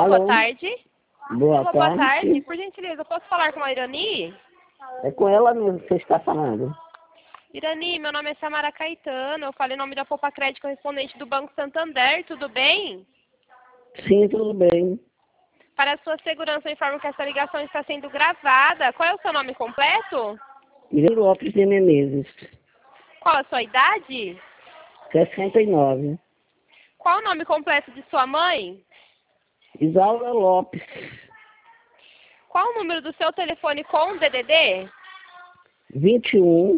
Boa Alô? tarde. Boa Boa tarde. tarde. Por gentileza, eu posso falar com a Irani? É com ela mesmo que você está falando. Irani, meu nome é Samara Caetano. Eu falei em nome da Poupa Crédito, correspondente do Banco Santander. Tudo bem? Sim, tudo bem. Para a sua segurança, eu informo que essa ligação está sendo gravada. Qual é o seu nome completo? Irene Lopes de Menezes, Qual a sua idade? 69. Qual o nome completo de sua mãe? Isaura Lopes, Qual o número do seu telefone com DDD? 21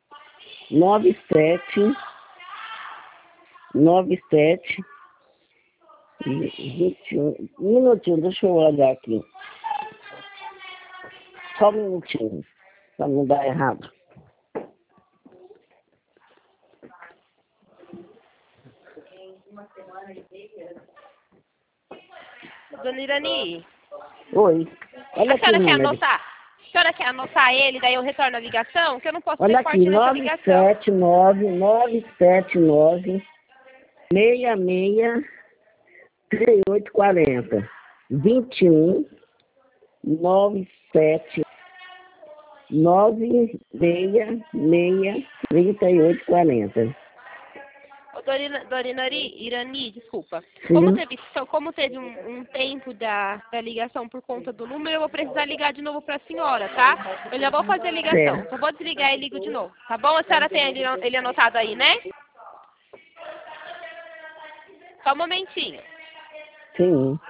97 97 21. Um minutinho, deixa eu olhar aqui. Só um minutinho, para não dar errado. Dona Irani, Oi, olha a aqui o senhora quer número. anotar? A senhora quer anotar ele, daí eu retorno a ligação? Que eu não posso Olha ter aqui, corte nessa ligação. 979 66 3840. 21 97 966 3840. Ô, Dona Irani, desculpa. Sim, Como teve um tempo da ligação por conta do número, eu vou precisar ligar de novo para a senhora, tá? Eu já vou fazer a ligação. certo. Só vou desligar e ligo de novo, tá bom? A senhora tem ele anotado aí, né? Só um momentinho. Sim.